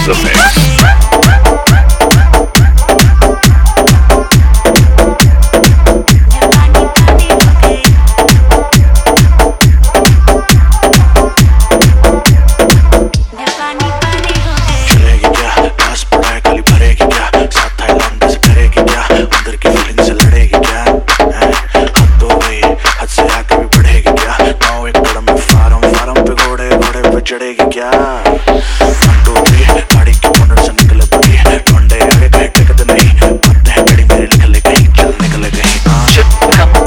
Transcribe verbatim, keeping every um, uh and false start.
the mix. चढ़ेगी क्या टोपी गाड़ी के बोनट से निकले पड़ी कंडे आगे कहीं टिकट नहीं बातें हैं गड़ी मेरी लिख ले कहीं चल निकले कहीं